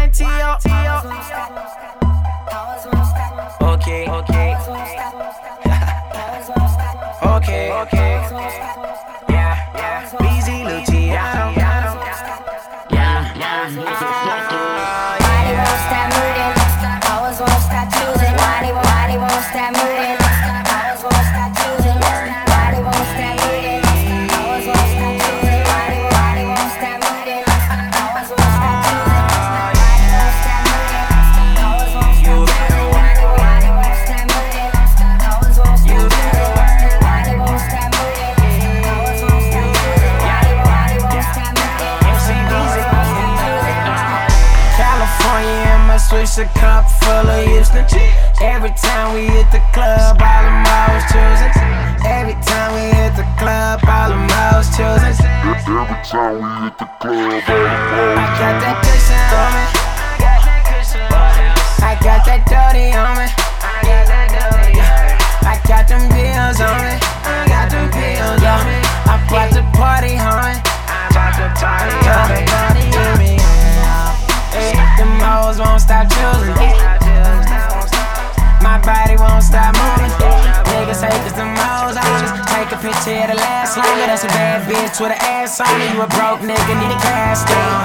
YTO. Okay. Okay. Yeah. Easy Luciano. Yeah. Body won't stop moving. Always won't stop choosing. Body won't stop moving. Always won't stop choosing. Body won't stop moving. Always won't stop choosing. Body won't stop moving. Always won't stop choosing. Body won't stop moving. Always won't stop choosing. Body won't stop moving. Always won't stop choosing. Body won't stop moving. Always won't stop choosing. Body won't stop moving. California, I'ma switch a cup full of Houston. Every time we hit the club, all of my was choosing. Every time we hit the club, all of my was choosing. Every time we hit the club, I got that cushion on me. I got that dirty on me. I got them bills on me. I brought the party on me. Them hoes won't stop choosing. My body won't stop moving. Niggas hate cause them hoes on us. Take a picture of the last longer. That's a bad bitch with an ass on me. You a broke nigga, need a cast on.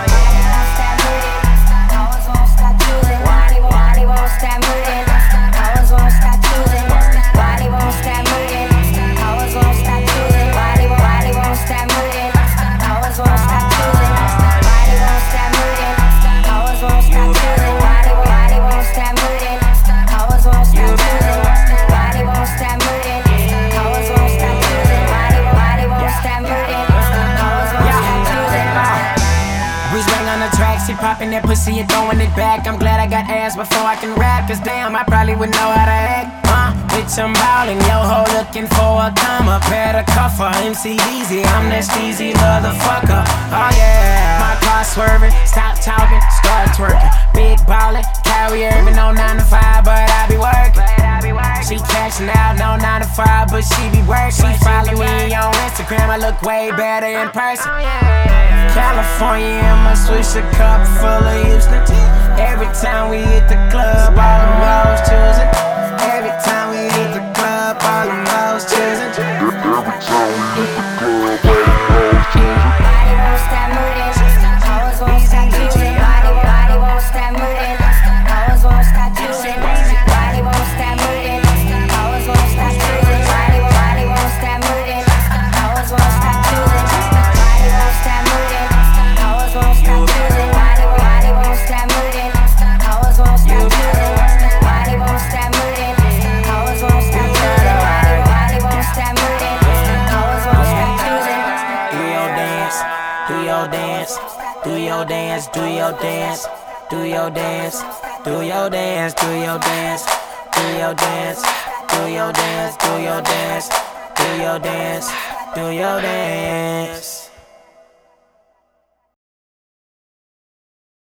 Always won't stop choosing. Body won't stop moving. Always won't stop choosing. Body won't stop moving. Always won't stop choosing. Body won't stop moving. Always won't stop choosing. Body won't stop moving. Always won't stop choosing. Body won't stop moving. Always won't stop choosing. Body won't stop moving. Always won't stop choosing. Body won't stop moving. Always won't stop choosing. Breeze ring on the track, she popping that pussy and throwing it back. I'm glad I got ass before I can rap, cause damn, I probably wouldn't know how to act. Bitch, I'm ballin', yo ho looking for a come up, pair to cuff her, MC Easy, I'm that steezy motherfucker. Oh yeah, my car swerving, stop talking, start twerking. Big ballin', carry Irvin, no 9 to 5, but I be working. She cashing out, no 9 to 5, but she be working. She follow me on Instagram, I look way better in person. California, I'ma switch a cup full of Houston. Every time we hit the club, all of my was choosing. Every time we hit the club, all of my was choosing. every time we hit the club, all of choosing. Body won't stop moving. Always won't stop choosing. Body won't stop moving. Always won't stop choosing. Body won't stop moving. Always won't stop choosing. Body won't stop moving. Always won't stop choosing. Body won't stop moving. Always won't stop choosing. Body won't stop moving. Always won't stop choosing. Body won't stop moving. Always won't stop choosing. Body won't stop moving. Always won't stop choosing. Do your dance, do your dance, do your dance, do your dance, do your dance, do your dance, do your dance, do your dance, do your dance, do your dance, do your dance, do your dance.